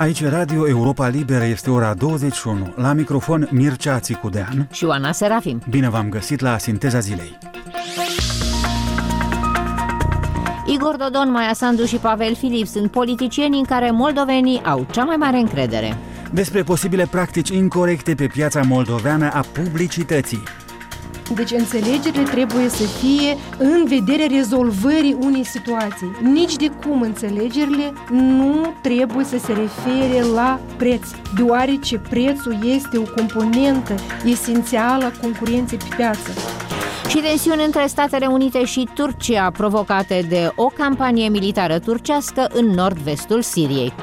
Aici Radio Europa Liberă, este ora 21. La microfon Mircea Țicudean și Oana Serafim. Bine v-am găsit la Sinteza Zilei. Igor Dodon, Maia Sandu și Pavel Filip sunt politicieni în care moldovenii au cea mai mare încredere. Despre posibile practici incorecte pe piața moldoveană a publicității. Deci înțelegerile trebuie să fie în vederea rezolvării unei situații. Nici de cum înțelegerile nu trebuie să se refere la preț, deoarece prețul este o componentă esențială a concurenței pe piață. Și tensiuni între Statele Unite și Turcia provocate de o campanie militară turcească în nord-vestul Siriei.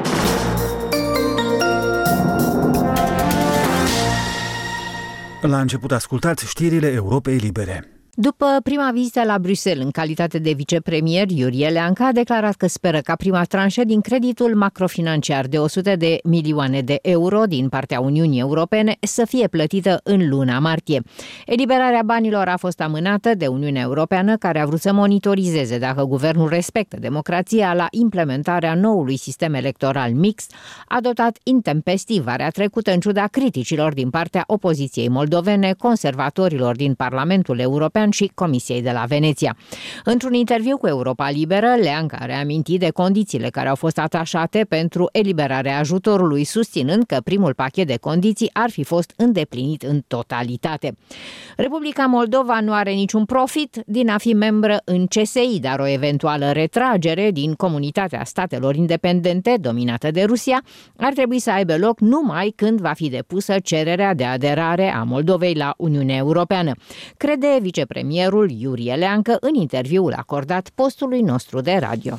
La început ascultați știrile Europei Libere. După prima vizită la Bruxelles în calitate de vicepremier, Iurie Leancă a declarat că speră ca prima tranșă din creditul macrofinanciar de 100 de milioane de euro din partea Uniunii Europene să fie plătită în luna martie. Eliberarea banilor a fost amânată de Uniunea Europeană, care a vrut să monitorizeze dacă guvernul respectă democrația la implementarea noului sistem electoral mixt, adoptat intempestiv vara trecută în ciuda criticilor din partea opoziției moldovene, conservatorilor din Parlamentul European și Comisiei de la Veneția. Într-un interviu cu Europa Liberă, Leancă a reamintit de condițiile care au fost atașate pentru eliberarea ajutorului, susținând că primul pachet de condiții ar fi fost îndeplinit în totalitate. Republica Moldova nu are niciun profit din a fi membră în CSI, dar o eventuală retragere din Comunitatea Statelor Independente, dominată de Rusia, ar trebui să aibă loc numai când va fi depusă cererea de aderare a Moldovei la Uniunea Europeană, crede vicepremierul Iurie Leancă în interviul acordat postului nostru de radio.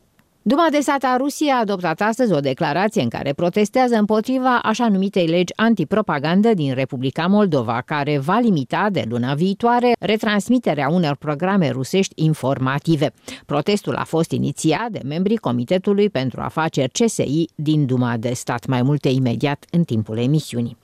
Duma de stat a Rusiei a adoptat astăzi o declarație în care protestează împotriva așa numitei legi antipropagandă din Republica Moldova, care va limita de luna viitoare retransmiterea unor programe rusești informative. Protestul a fost inițiat de membrii Comitetului pentru Afaceri CSI din Duma de stat. Mai multe imediat în timpul emisiunii.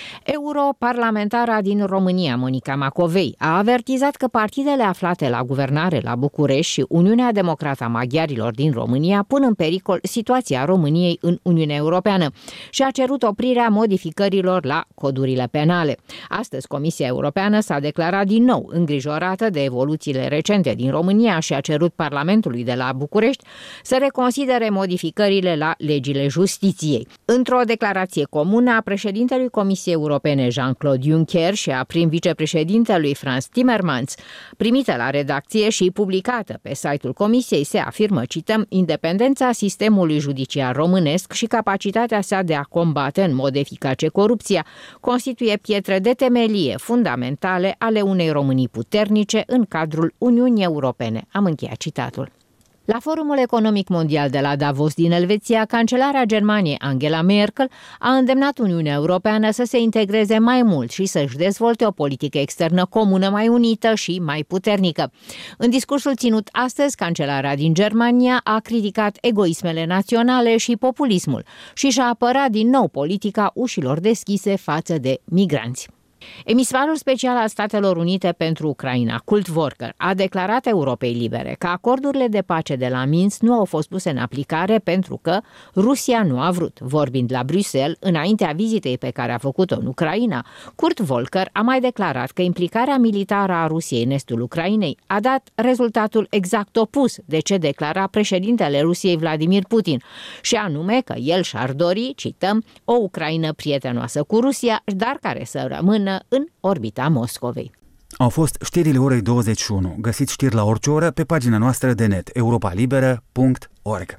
Europarlamentara din România, Monica Macovei, a avertizat că partidele aflate la guvernare la București și Uniunea Democrată a Maghiarilor din România pun în pericol situația României în Uniunea Europeană și a cerut oprirea modificărilor la codurile penale. Astăzi, Comisia Europeană s-a declarat din nou îngrijorată de evoluțiile recente din România și a cerut Parlamentului de la București să reconsidere modificările la legile justiției. Într-o declarație comună a președintelui Comisiei Europene Jean-Claude Juncker și a prim vicepreședintelui Frans Timmermans, primită la redacție și publicată pe site-ul Comisiei, se afirmă, cităm, independența sistemului judiciar românesc și capacitatea sa de a combate în mod eficace corupția constituie pietre de temelie fundamentale ale unei Românii puternice în cadrul Uniunii Europene. Am încheiat citatul. La Forumul Economic Mondial de la Davos din Elveția, cancelarea Germaniei Angela Merkel a îndemnat Uniunea Europeană să se integreze mai mult și să-și dezvolte o politică externă comună mai unită și mai puternică. În discursul ținut astăzi, cancelarea din Germania a criticat egoismele naționale și populismul și și-a apărat din nou politica ușilor deschise față de migranți. Emisarul special al Statelor Unite pentru Ucraina, Kurt Volker, a declarat Europei Libere că acordurile de pace de la Minsk nu au fost puse în aplicare pentru că Rusia nu a vrut. Vorbind la Bruxelles, înaintea vizitei pe care a făcut-o în Ucraina, Kurt Volker a mai declarat că implicarea militară a Rusiei în estul Ucrainei a dat rezultatul exact opus de ce declara președintele Rusiei Vladimir Putin, și anume că el și-ar dori, cităm, o Ucraină prietenoasă cu Rusia, dar care să rămână în orbita Moscovei. Au fost știrile orei 21. Găsiți știri la orice oră pe pagina noastră de net europalibera.org.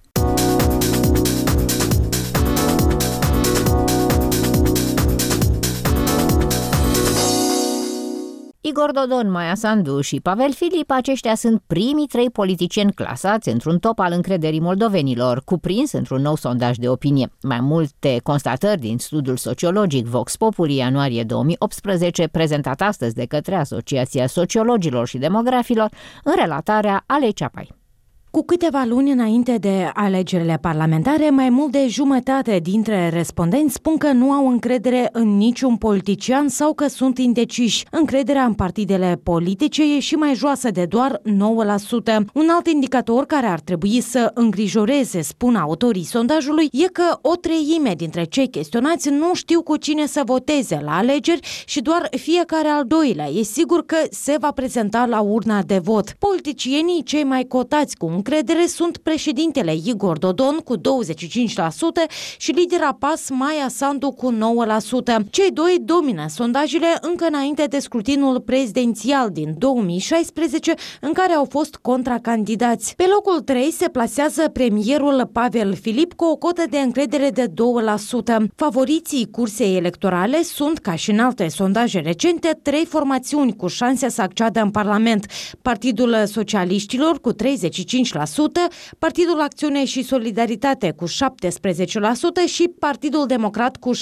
Igor Dodon, Maia Sandu și Pavel Filip, aceștia sunt primii 3 politicieni clasați într-un top al încrederii moldovenilor, cuprins într-un nou sondaj de opinie. Mai multe constatări din studiul sociologic Vox Populi ianuarie 2018, prezentat astăzi de către Asociația Sociologilor și Demografilor în relatarea Alei Ceapai. Cu câteva luni înainte de alegerile parlamentare, mai mult de jumătate dintre respondenți spun că nu au încredere în niciun politician sau că sunt indeciși. Încrederea în partidele politice e și mai joasă de doar 9%. Un alt indicator care ar trebui să îngrijoreze, spun autorii sondajului, e că o treime dintre cei chestionați nu știu cu cine să voteze la alegeri și doar fiecare al doilea e sigur că se va prezenta la urna de vot. Politicienii cei mai cotați cu încredere sunt președintele Igor Dodon cu 25% și lidera PAS Maia Sandu cu 9%. Cei doi domină sondajele încă înainte de scrutinul prezidențial din 2016, în care au fost contracandidați. Pe locul 3 se plasează premierul Pavel Filip cu o cotă de încredere de 2%. Favoriții cursei electorale sunt, ca și în alte sondaje recente, 3 formațiuni cu șanse să acceadă în Parlament: Partidul Socialiștilor cu 35%, Partidul Acțiune și Solidaritate cu 17% și Partidul Democrat cu 7,4%.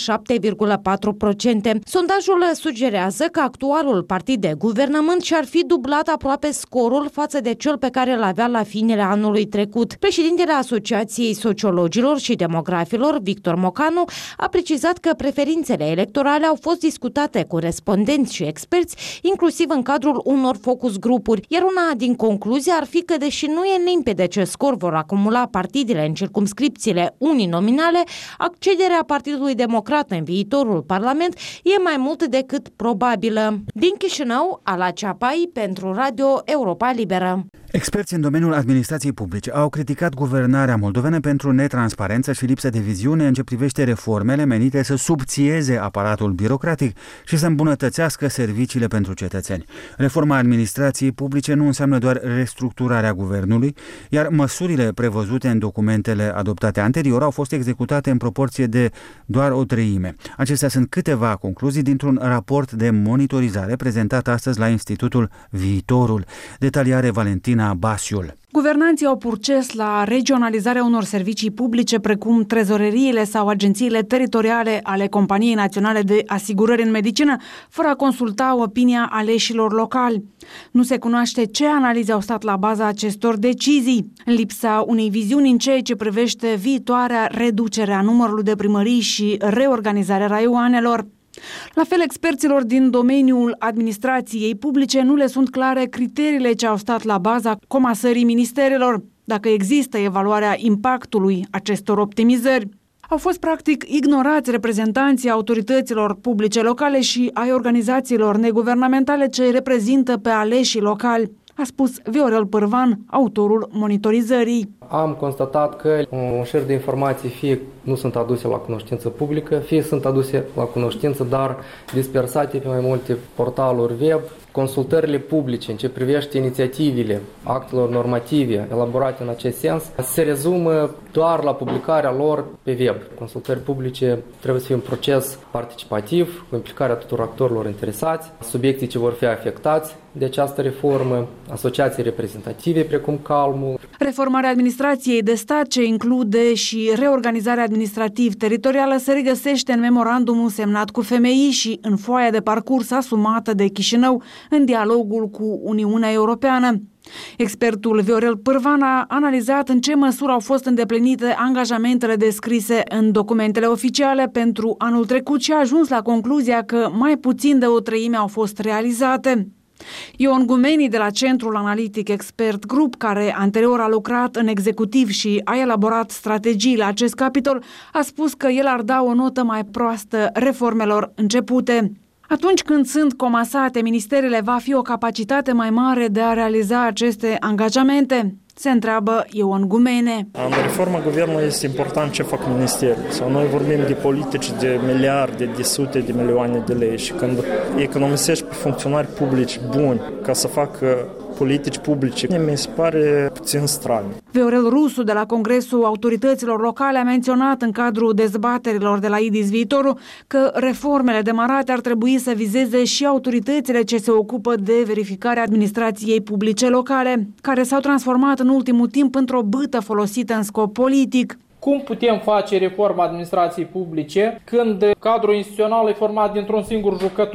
Sondajul sugerează că actualul partid de guvernământ și-ar fi dublat aproape scorul față de cel pe care îl avea la finele anului trecut. Președintele Asociației Sociologilor și Demografilor, Victor Mocanu, a precizat că preferințele electorale au fost discutate cu respondenți și experți, inclusiv în cadrul unor focus grupuri, iar una din concluzii ar fi că, deși nu e limpede ce scor vor acumula partidele în circumscripțiile uninominale, accederea Partidului Democrat în viitorul Parlament e mai mult decât probabilă. Din Chișinău, Ala Ceapai pentru Radio Europa Liberă. Experți în domeniul administrației publice au criticat guvernarea moldoveană pentru netransparență și lipsă de viziune în ce privește reformele menite să subțieze aparatul birocratic și să îmbunătățească serviciile pentru cetățeni. Reforma administrației publice nu înseamnă doar restructurarea guvernului, iar măsurile prevăzute în documentele adoptate anterior au fost executate în proporție de doar o treime. Acestea sunt câteva concluzii dintr-un raport de monitorizare prezentat astăzi la Institutul Viitorul. Detaliare Valentina Basiul. Guvernanții au purces la regionalizarea unor servicii publice precum trezoreriile sau agențiile teritoriale ale Companiei Naționale de Asigurări în Medicină, fără a consulta opinia aleșilor locali. Nu se cunoaște ce analize au stat la baza acestor decizii. În lipsa unei viziuni în ceea ce privește viitoarea reducere a numărului de primării și reorganizarea raioanelor. La fel, experților din domeniul administrației publice nu le sunt clare criteriile ce au stat la baza comasării ministerelor, dacă există evaluarea impactului acestor optimizări. Au fost practic ignorați reprezentanții autorităților publice locale și ai organizațiilor neguvernamentale ce reprezintă pe aleșii locali, a spus Viorel Pârvan, autorul monitorizării. Am constatat că un șir de informații fie nu sunt aduse la cunoștință publică, fie sunt aduse la cunoștință, dar dispersate pe mai multe portaluri web. Consultările publice în ce privește inițiativele actelor normative elaborate în acest sens se rezumă doar la publicarea lor pe web. Consultări publice trebuie să fie un proces participativ, cu implicarea tuturor actorilor interesați, subiecții ce vor fi afectați de această reformă, asociații reprezentative precum Calmul. Reformarea administrației de stat, ce include și reorganizarea administrativ-teritorială, se regăsește în memorandumul semnat cu FMI și în foaia de parcurs asumată de Chișinău în dialogul cu Uniunea Europeană. Expertul Viorel Pârvan a analizat în ce măsură au fost îndeplinite angajamentele descrise în documentele oficiale pentru anul trecut și a ajuns la concluzia că mai puțin de o treime au fost realizate. Ion Gumeni de la Centrul Analitic Expert Group, care anterior a lucrat în executiv și a elaborat strategii la acest capitol, a spus că el ar da o notă mai proastă reformelor începute. Atunci când sunt comasate ministerele, va fi o capacitate mai mare de a realiza aceste angajamente? Se întreabă Ion Gumene. În reforma guvernului este important ce fac ministerii. Sau noi vorbim de politici de miliarde, de sute de milioane de lei și când economisești pe funcționari publici buni ca să facă politici publice, mi se pare puțin straniu. Viorel Rusu de la Congresul Autorităților Locale a menționat în cadrul dezbaterilor de la IDIS Viitorul că reformele demarate ar trebui să vizeze și autoritățile ce se ocupă de verificarea administrației publice locale, care s-au transformat în ultimul timp într-o bâtă folosită în scop politic. Cum putem face reforma administrației publice când cadrul instituțional e format dintr-un singur jucător?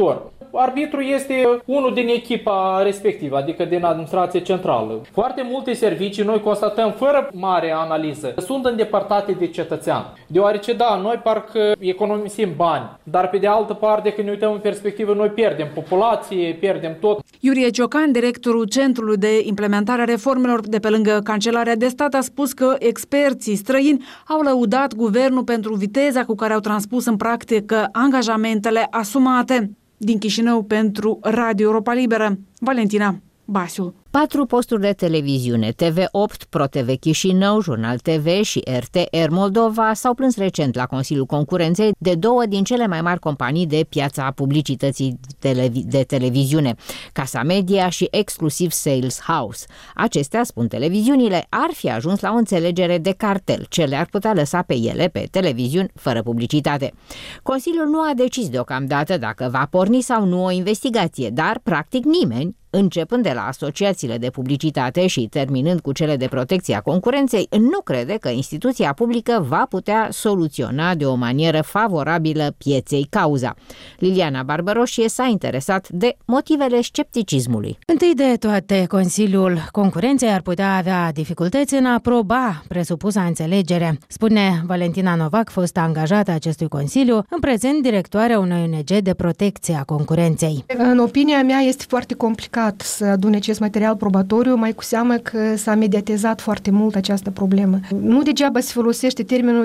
arbitru este unul din echipa respectivă, adică din administrație centrală. Foarte multe servicii, noi constatăm fără mare analiză, sunt îndepărtate de cetățean. Deoarece, da, noi parcă economisim bani, dar pe de altă parte, când ne uităm în perspectivă, noi pierdem populație, pierdem tot. Iurie Ciocan, directorul Centrului de Implementare a Reformelor de pe lângă Cancelarea de Stat, a spus că experții străini au lăudat guvernul pentru viteza cu care au transpus în practică angajamentele asumate. Din Chișinău pentru Radio Europa Liberă, Valentina Basiu. 4 posturi de televiziune, TV8, ProTV Chișinău, Jurnal TV și RTR Moldova s-au plâns recent la Consiliul Concurenței de 2 din cele mai mari companii de piața publicității de televiziune, Casa Media și Exclusiv Sales House. Acestea, spun televiziunile, ar fi ajuns la o înțelegere de cartel, ce le-ar putea lăsa pe ele pe televiziuni fără publicitate. Consiliul nu a decis deocamdată dacă va porni sau nu o investigație, dar practic nimeni, începând de la asociațiile de publicitate și terminând cu cele de protecție a concurenței, nu crede că instituția publică va putea soluționa de o manieră favorabilă pieței cauza. Liliana Barbaroșie s-a interesat de motivele scepticismului. Întâi de toate, Consiliul Concurenței ar putea avea dificultăți în a aproba presupusa înțelegere, spune Valentina Novac, fost angajată acestui Consiliu, în prezent directoarea unei ONG de protecție a concurenței. În opinia mea este foarte complicat să adune acest material probatoriu, mai cu seamă că s-a mediatizat foarte mult această problemă. Nu degeaba se folosește termenul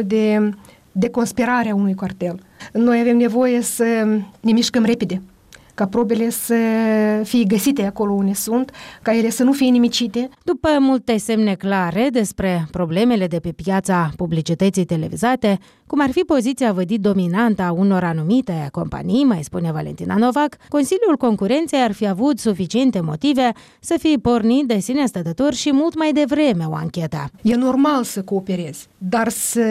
de conspirare a unui cartel. Noi avem nevoie să ne mișcăm repede, ca probele să fie găsite acolo unde sunt, ca ele să nu fie nimicite. După multe semne clare despre problemele de pe piața publicității televizate, cum ar fi poziția vădit dominantă a unor anumite companii, mai spune Valentina Novac, Consiliul Concurenței ar fi avut suficiente motive să fie pornit de sine stătător și mult mai devreme o anchetă. E normal să cooperezi, dar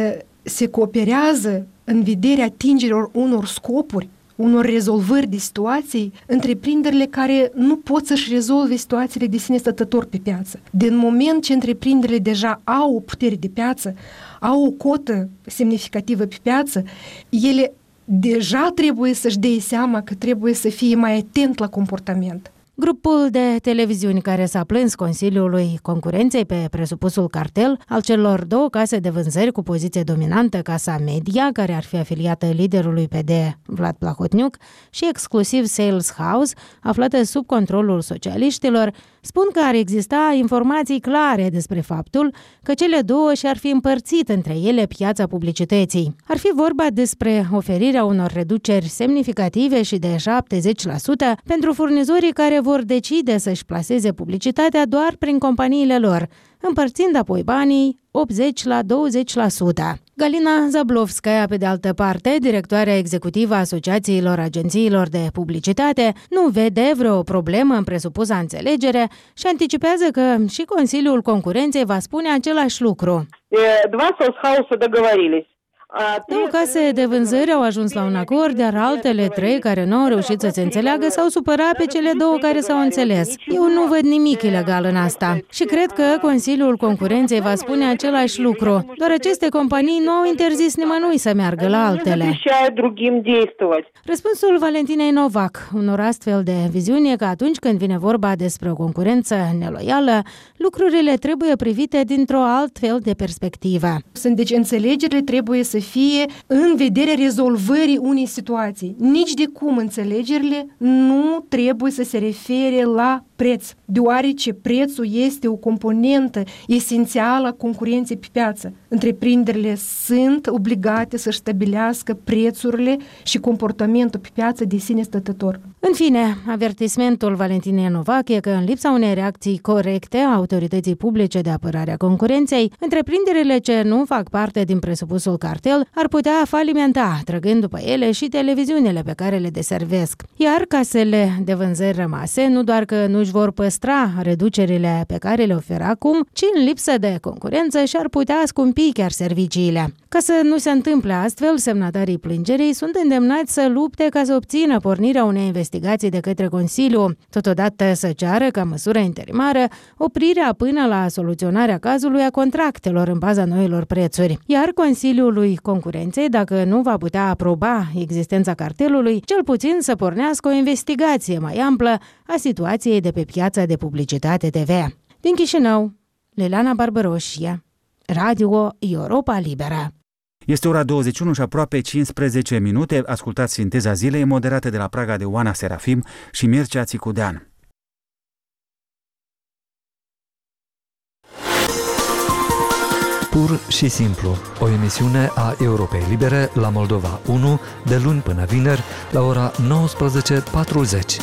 se cooperează în vederea atingerilor unor scopuri, unor rezolvări de situații, întreprinderile care nu pot să-și rezolve situațiile de sine stătător pe piață. Din moment ce întreprinderile deja au o putere de piață, au o cotă semnificativă pe piață, ele deja trebuie să-și dea seama că trebuie să fie mai atent la comportament. Grupul de televiziuni care s-a plâns Consiliului Concurenței pe presupusul cartel al celor 2 case de vânzări cu poziție dominantă, Casa Media, care ar fi afiliată liderului PD Vlad Plahotniuc, și Exclusiv Sales House, aflată sub controlul socialiștilor, spun că ar exista informații clare despre faptul că cele 2 și-ar fi împărțit între ele piața publicității. Ar fi vorba despre oferirea unor reduceri semnificative și de 70% pentru furnizorii care vor decide să-și plaseze publicitatea doar prin companiile lor, împărțind apoi banii 80 la 20%. Galina Zablovskaya, pe de altă parte, directoarea executivă a Asociațiilor Agențiilor de Publicitate, nu vede vreo problemă în presupusa înțelegere și anticipează că și Consiliul Concurenței va spune același lucru. 2 соцхауса договорились. 2 case de vânzări au ajuns la un acord, iar altele 3 care nu au reușit să se înțeleagă s-au supărat pe cele 2 care s-au înțeles. Eu nu văd nimic ilegal în asta și cred că Consiliul Concurenței va spune același lucru. Doar aceste companii nu au interzis nimănui să meargă la altele. Răspunsul Valentinei Novac unor astfel de viziuni e că atunci când vine vorba despre o concurență neloială, lucrurile trebuie privite dintr-o altfel de perspectivă. Deci înțelegerile trebuie să fie în vederea rezolvării unei situații. Nici de cum înțelegerile nu trebuie să se refere la preț, deoarece prețul este o componentă esențială a concurenței pe piață. Întreprinderile sunt obligate să stabilească prețurile și comportamentul pe piață de sine stătător. În fine, avertismentul Valentinei Novac e că în lipsa unei reacții corecte a autorității publice de apărare a concurenței, întreprinderile ce nu fac parte din presupusul cartel ar putea falimenta, trăgând după ele și televiziunile pe care le deservesc. Iar casele de vânzări rămase nu doar că nu își vor păstra reducerile pe care le oferă acum, ci în lipsă de concurență și-ar putea scumpi chiar serviciile. Ca să nu se întâmple astfel, semnatarii plângerii sunt îndemnați să lupte ca să obțină pornirea unei investigații de către Consiliu, totodată să ceară ca măsură interimară oprirea până la soluționarea cazului a contractelor în baza noilor prețuri. Iar Consiliului Concurenței, dacă nu va putea aproba existența cartelului, cel puțin să pornească o investigație mai amplă a situației de pe piața de publicitate TV. Din Chișinău, Liliana Barbaroșia, Radio Europa Liberă. Este ora 21 și aproape 15 minute. Ascultați Sinteza Zilei, moderată de la Praga de Oana Serafim și Mircea Țicudean. Pur și simplu, o emisiune a Europei Libere la Moldova 1, de luni până vineri, la ora 19:40.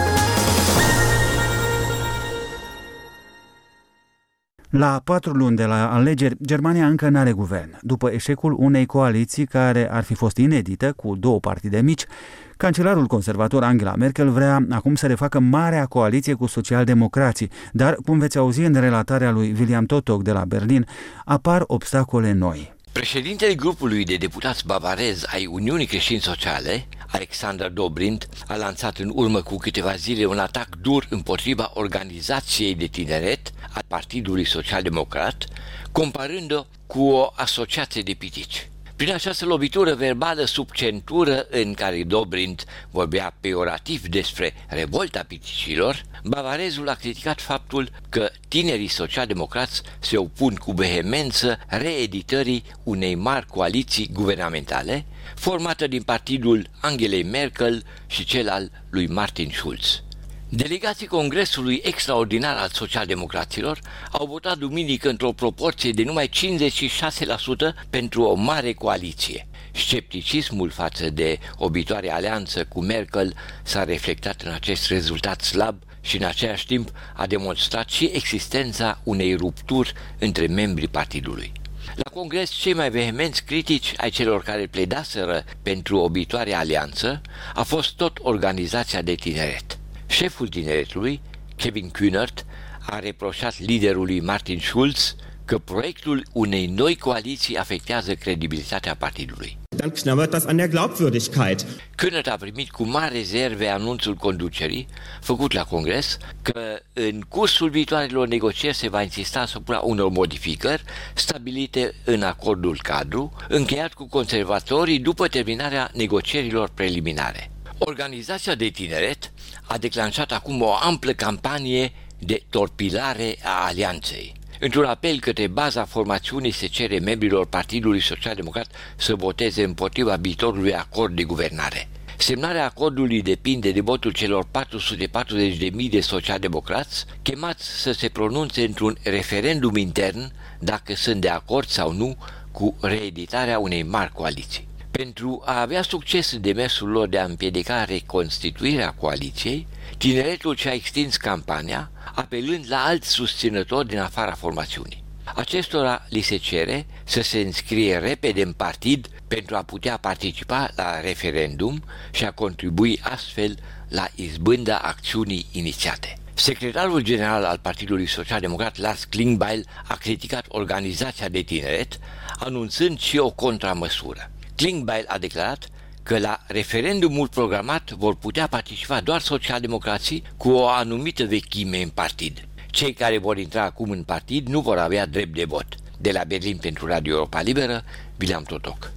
La 4 luni de la alegeri, Germania încă n-are guvern. După eșecul unei coaliții care ar fi fost inedită, cu 2 partide mici, cancelarul conservator Angela Merkel vrea acum să refacă marea coaliție cu socialdemocrații, dar, cum veți auzi în relatarea lui William Totok de la Berlin, apar obstacole noi. Președintele grupului de deputați bavarezi ai Uniunii Creștini Sociale, Alexander Dobrindt, a lansat în urmă cu câteva zile un atac dur împotriva organizației de tineret a Partidului Social-Democrat, comparând-o cu o asociație de pitici. Prin această lovitură verbală sub centură în care Dobrindt vorbea peorativ despre revolta piticilor, bavarezul a criticat faptul că tinerii social-democrați se opun cu vehemență reeditării unei mari coaliții guvernamentale, formată din partidul Angelei Merkel și cel al lui Martin Schulz. Delegații Congresului Extraordinar al Socialdemocraților au votat duminică într-o proporție de numai 56% pentru o mare coaliție. Scepticismul față de o viitoare alianță cu Merkel s-a reflectat în acest rezultat slab și în același timp a demonstrat și existența unei rupturi între membrii partidului. La Congres, cei mai vehemenți critici ai celor care pledaseră pentru o viitoare alianță a fost tot organizația de tineret. Șeful tineretului, Kevin Kühnert, a reproșat liderului Martin Schulz că proiectul unei noi coaliții afectează credibilitatea partidului. Dann knabbert das an der Glaubwürdigkeit. Kühnert a primit cu mari rezerve anunțul conducerii, făcut la Congres, că în cursul viitoarelor negocieri se va insista asupra unor modificări stabilite în acordul cadru, încheiat cu conservatorii după terminarea negocierilor preliminare. Organizația de tineret a declanșat acum o amplă campanie de torpilare a alianței. Într-un apel către baza formațiunii se cere membrilor Partidului Social-Democrat să voteze împotriva viitorului acord de guvernare. Semnarea acordului depinde de votul celor 440.000 de socialdemocrați chemați să se pronunțe într-un referendum intern dacă sunt de acord sau nu cu reeditarea unei mari coaliții. Pentru a avea succes în demersul lor de a împiedica reconstituirea coaliției, tineretul și-a extins campania, apelând la alți susținători din afara formațiunii. Acestora li se cere să se înscrie repede în partid pentru a putea participa la referendum și a contribui astfel la izbânda acțiunii inițiate. Secretarul general al Partidului Social-Democrat, Lars Klingbeil, a criticat organizația de tineret, anunțând și o contramăsură. Klingbeil a declarat că la referendumul programat vor putea participa doar socialdemocrații cu o anumită vechime în partid. Cei care vor intra acum în partid nu vor avea drept de vot. De la Berlin pentru Radio Europa Liberă, William Totok.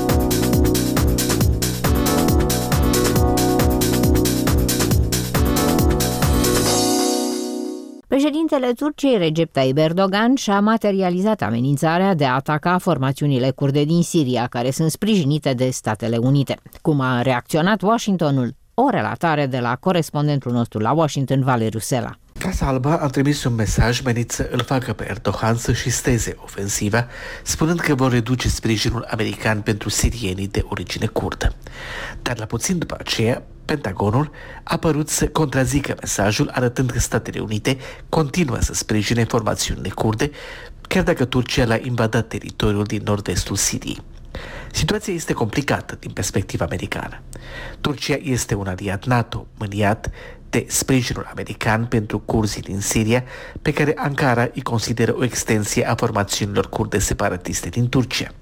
Președintele Turciei, Recep Tayyip Erdogan, și-a materializat amenințarea de a ataca formațiunile kurde din Siria, care sunt sprijinite de Statele Unite. Cum a reacționat Washingtonul? O relatare de la corespondentul nostru la Washington, Valeriu Sela. Casa Albă a trimis un mesaj menit să îl facă pe Erdogan să șisteze ofensiva, spunând că vor reduce sprijinul american pentru sirienii de origine kurdă. Dar la puțin după aceea, Pentagonul a părut să contrazică mesajul, arătând că Statele Unite continuă să sprijine formațiunile kurde, chiar dacă Turcia le-a invadat teritoriul din nord-estul Siriei. Situația este complicată din perspectiva americană. Turcia este un aliat NATO, mâniat de sprijinul american pentru curzii din Siria, pe care Ankara îi consideră o extensie a formațiunilor kurde separatiste din Turcia.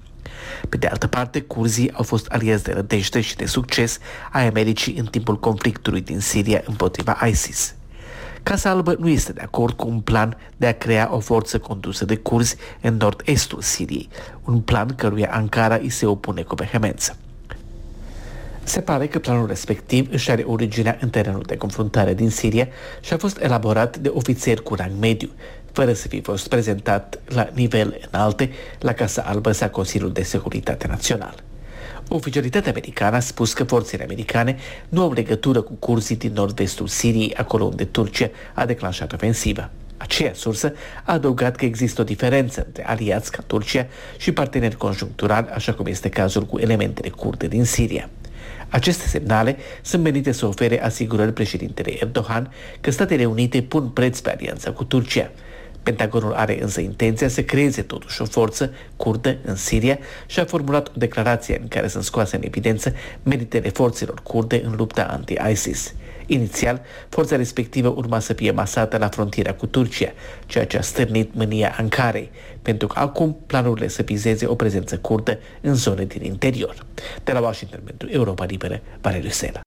Pe de altă parte, curzii au fost aliați de nădejde și de succes ai Americii în timpul conflictului din Siria împotriva ISIS. Casa Albă nu este de acord cu un plan de a crea o forță condusă de curzi în nord-estul Siriei, un plan căruia Ankara îi se opune cu vehemență. Se pare că planul respectiv își are originea în terenul de confruntare din Siria și a fost elaborat de ofițeri cu rang mediu, fără să fi fost prezentat la nivel înalte la Casa Albă sau Consiliul de Securitate Național. Oficialitatea americană a spus că forțele americane nu au legătură cu curzii din nord-vestul Siriei, acolo unde Turcia a declanșat ofensiva. Aceea sursă a adăugat că există o diferență între aliați ca Turcia și parteneri conjuncturali, așa cum este cazul cu elementele kurde din Siria. Aceste semnale sunt menite să ofere asigurări președintele Erdogan că Statele Unite pun preț pe alianța cu Turcia. Pentagonul are însă intenția să creeze totuși o forță kurdă în Siria și a formulat o declarație în care sunt scoase în evidență meritele forțelor kurde în lupta anti-ISIS. Inițial, forța respectivă urma să fie masată la frontiera cu Turcia, ceea ce a stârnit mânia Ankarei, pentru că acum planurile să vizeze o prezență kurdă în zone din interior. De la Washington pentru Europa Liberă, Valeriu Sela.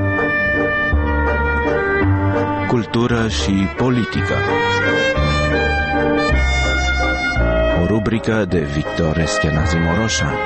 Cultură și politică. O rubrică de Victor Eschenazi Moroșan.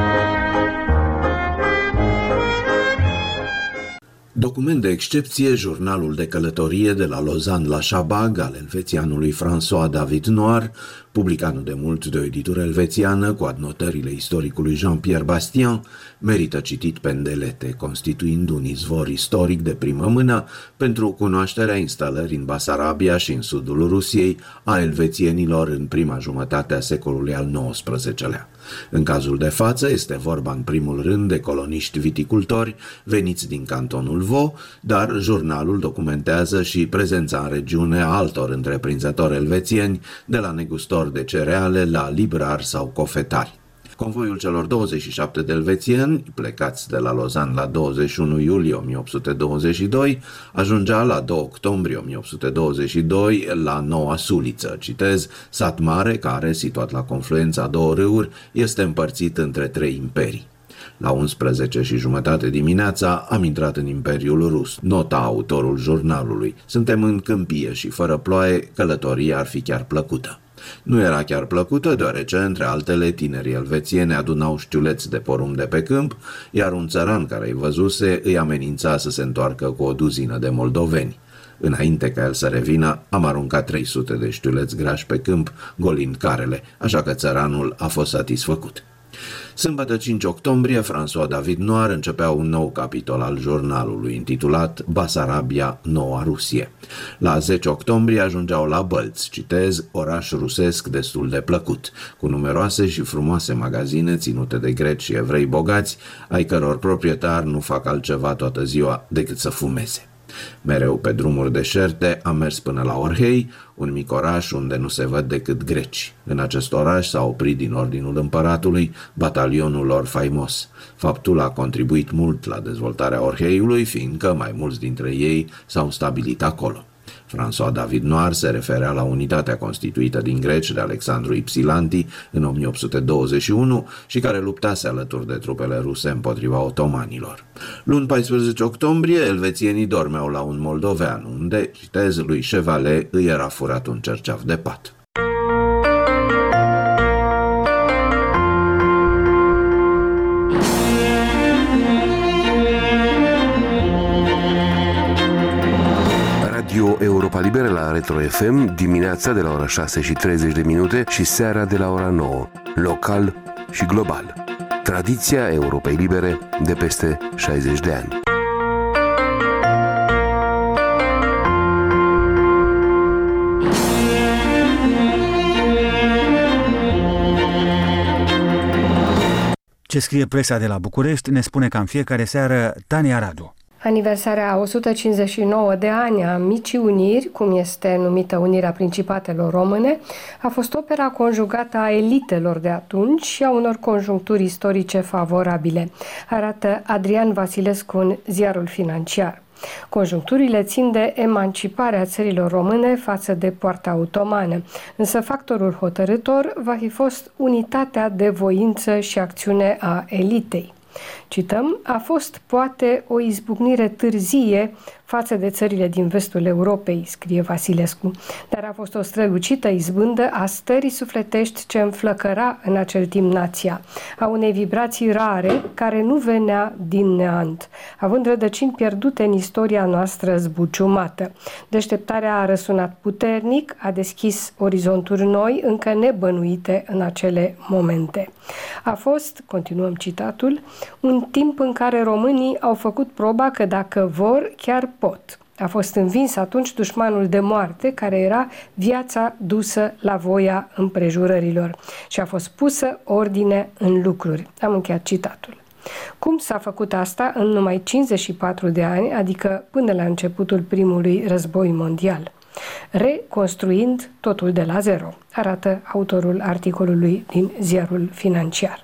Document de excepție, jurnalul de călătorie de la Lausanne la Chabag al elvețianului François David Noir, publicat nu de mult de o editură elvețiană cu adnotările istoricului Jean-Pierre Bastien, merită citit pe îndelete, constituind un izvor istoric de primă mână pentru cunoașterea instalării în Basarabia și în sudul Rusiei a elvețienilor în prima jumătate a secolului al XIX-lea. În cazul de față este vorba în primul rând de coloniști viticultori veniți din cantonul Vaud, dar jurnalul documentează și prezența în regiune a altor întreprinzători elvețieni, de la negustori de cereale la librari sau cofetari. Convoiul celor 27 de elvețieni, plecați de la Lausanne la 21 iulie 1822, ajungea la 2 octombrie 1822 la Noua Suliță, citez, sat mare care, situat la confluența două râuri, este împărțit între 3 imperii. La 11:30 dimineața am intrat în Imperiul Rus, nota autorul jurnalului. Suntem în câmpie și fără ploaie, călătoria ar fi chiar plăcută. Nu era chiar plăcută, deoarece, între altele, tinerii elvețieni adunau știuleți de porumb de pe câmp, iar un țăran care îi văzuse îi amenința să se întoarcă cu o duzină de moldoveni. Înainte ca el să revină, am aruncat 300 de știuleți grași pe câmp, golind carele, așa că țăranul a fost satisfăcut. Sâmbătă 5 octombrie, François David Noir începea un nou capitol al jurnalului, intitulat Basarabia, Noua Rusie. La 10 octombrie ajungeau la Bălți, citez, oraș rusesc destul de plăcut, cu numeroase și frumoase magazine ținute de greci și evrei bogați, ai căror proprietari nu fac altceva toată ziua decât să fumeze. Mereu pe drumuri deșerte am mers până la Orhei, un mic oraș unde nu se văd decât greci. În acest oraș s-a oprit din ordinul împăratului batalionul lor faimos. Faptul a contribuit mult la dezvoltarea Orheiului, fiindcă mai mulți dintre ei s-au stabilit acolo. François David Noir se referea la unitatea constituită din greci de Alexandru Ypsilanti în 1821 și care luptase alături de trupele ruse împotriva otomanilor. Luni 14 octombrie, elvețienii dormeau la un moldovean, unde, citez, lui Chevalet îi era furat un cerceaf de pat. Radio Europa Liberă la Retro FM, dimineața de la ora 6:30 și seara de la ora 9, local și global. Tradiția Europei Libere de peste 60 de ani. Ce scrie presa de la București ne spune ca în fiecare seară Tania Radu. Aniversarea 159 de ani a Micii Uniri, cum este numită Unirea Principatelor Române, a fost opera conjugată a elitelor de atunci și a unor conjuncturi istorice favorabile, arată Adrian Vasilescu în Ziarul Financiar. Conjuncturile țin de emanciparea țărilor române față de poarta otomană, însă factorul hotărâtor va fi fost unitatea de voință și acțiune a elitei. Cităm, a fost poate o izbucnire târzie față de țările din vestul Europei, scrie Vasilescu, dar a fost o strălucită izbândă a stării sufletești ce înflăcăra în acel timp nația, a unei vibrații rare care nu venea din neant, având rădăcini pierdute în istoria noastră zbuciumată. Deșteptarea a răsunat puternic, a deschis orizonturi noi, încă nebănuite în acele momente. A fost, continuăm citatul, un timp în care românii au făcut proba că dacă vor, chiar pot. A fost învins atunci dușmanul de moarte, care era viața dusă la voia împrejurărilor, și a fost pusă ordine în lucruri. Am încheiat citatul. Cum s-a făcut asta în numai 54 de ani, adică până la începutul primului război mondial? Reconstruind totul de la zero, arată autorul articolului din Ziarul Financiar.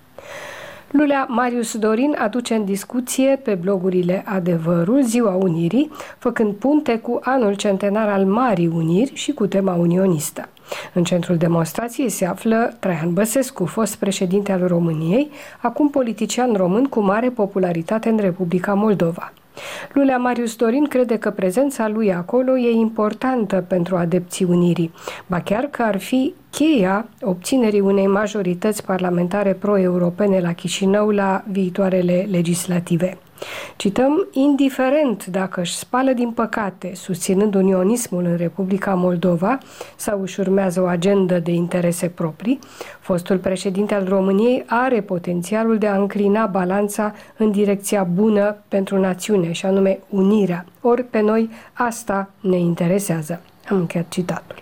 Lulea Marius Dorin aduce în discuție pe blogurile Adevărul Ziua Unirii, făcând punte cu anul centenar al Marii Uniri și cu tema unionistă. În centrul demonstrației se află Traian Băsescu, fost președinte al României, acum politician român cu mare popularitate în Republica Moldova. Lulea Marius Dorin crede că prezența lui acolo e importantă pentru adepții unirii, ba chiar că ar fi cheia obținerii unei majorități parlamentare pro-europene la Chișinău la viitoarele legislative. Cităm, indiferent dacă își spală din păcate susținând unionismul în Republica Moldova sau își urmează o agendă de interese proprii, fostul președinte al României are potențialul de a înclina balanța în direcția bună pentru națiune, și anume unirea. Ori pe noi asta ne interesează. Am încheiat citatul.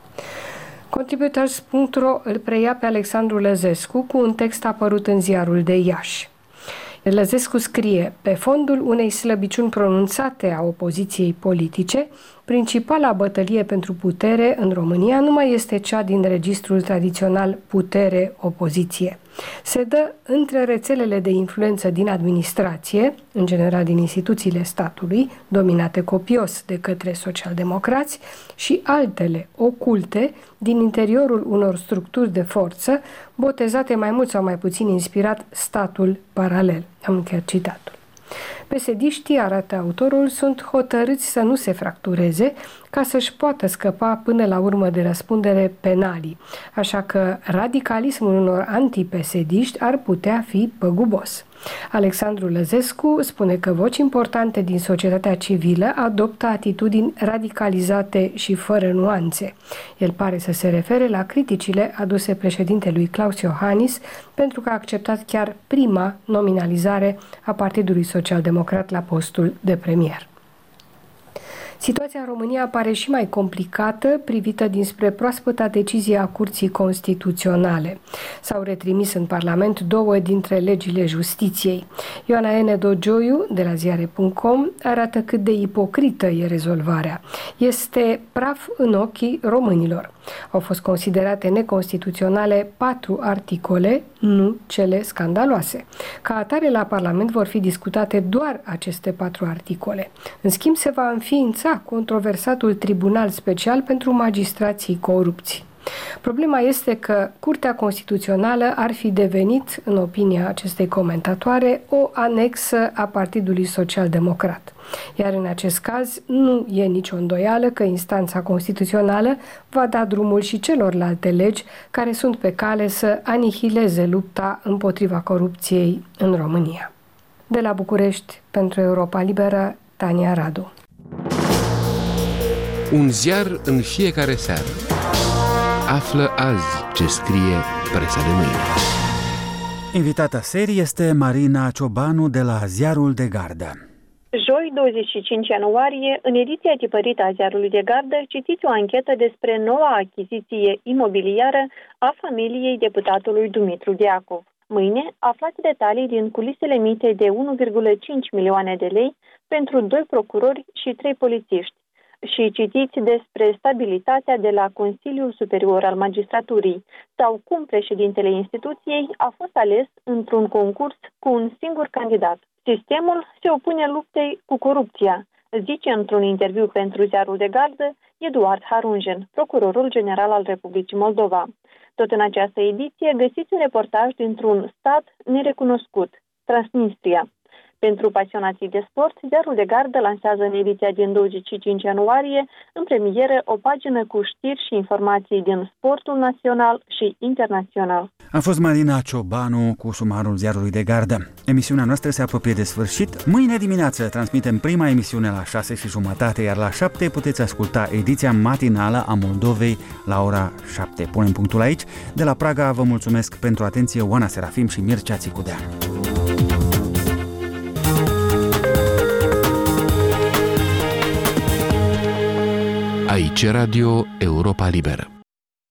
Contributors.ro îl preia pe Alexandru Lăzescu cu un text apărut în Ziarul de Iași. Lăzescu scrie, pe fondul unei slăbiciuni pronunțate a opoziției politice, principala bătălie pentru putere în România nu mai este cea din registrul tradițional putere-opoziție. Se dă între rețelele de influență din administrație, în general din instituțiile statului, dominate copios de către socialdemocrați, și altele oculte din interiorul unor structuri de forță, botezate mai mult sau mai puțin inspirat statul paralel. Am încheiat citatul. PSD-știi, arată autorul, sunt hotărâți să nu se fractureze ca să-și poată scăpa până la urmă de răspundere penalii, așa că radicalismul unor anti-PSD-ști ar putea fi păgubos. Alexandru Lăzescu spune că voci importante din societatea civilă adoptă atitudini radicalizate și fără nuanțe. El pare să se refere la criticile aduse președintelui Klaus Iohannis pentru că a acceptat chiar prima nominalizare a Partidului Social-Democrat la postul de premier. Situația în România pare și mai complicată, privită dinspre proaspăta decizie a Curții Constituționale. S-au retrimis în Parlament 2 dintre legile justiției. Ioana N. Dogioiu, de la ziare.com, arată cât de ipocrită e rezolvarea. Este praf în ochii românilor. Au fost considerate neconstituționale 4 articole, nu cele scandaloase. Ca atare, la Parlament vor fi discutate doar aceste 4 articole. În schimb, se va înființa controversatul Tribunal Special pentru Magistrații Corupți. Problema este că Curtea Constituțională ar fi devenit, în opinia acestei comentatoare, o anexă a Partidului Social-Democrat. Iar în acest caz nu e nicio îndoială că instanța constituțională va da drumul și celorlalte legi care sunt pe cale să anihileze lupta împotriva corupției în România. De la București, pentru Europa Liberă, Tania Radu. Un ziar în fiecare seară. Află azi ce scrie presa de mâine. Invitata serii este Marina Ciobanu de la Ziarul de Gardă. Joi, 25 ianuarie, în ediția tipărită a Ziarului de Gardă, citiți o anchetă despre noua achiziție imobiliară a familiei deputatului Dumitru Deacov. Mâine, aflați detalii din culisele mitei de 1,5 milioane de lei pentru 2 procurori și 3 polițiști. Și citiți despre stabilitatea de la Consiliul Superior al Magistraturii sau cum președintele instituției a fost ales într-un concurs cu un singur candidat. Sistemul se opune luptei cu corupția, zice într-un interviu pentru Ziarul de Gardă Eduard Harunjen, procurorul general al Republicii Moldova. Tot în această ediție găsiți un reportaj dintr-un stat nerecunoscut, Transnistria. Pentru pasionații de sport, Ziarul de Gardă lansează în ediția din 25 ianuarie, în premieră, o pagină cu știri și informații din sportul național și internațional. A fost Marina Ciobanu cu sumarul Ziarului de Gardă. Emisiunea noastră se apropie de sfârșit. Mâine dimineață transmitem prima emisiune la 6:30, iar la 7 puteți asculta ediția matinală a Moldovei la ora 7. Punem punctul aici. De la Praga vă mulțumesc pentru atenție, Oana Serafim și Mircea Țicudea. Aici Radio Europa Liberă.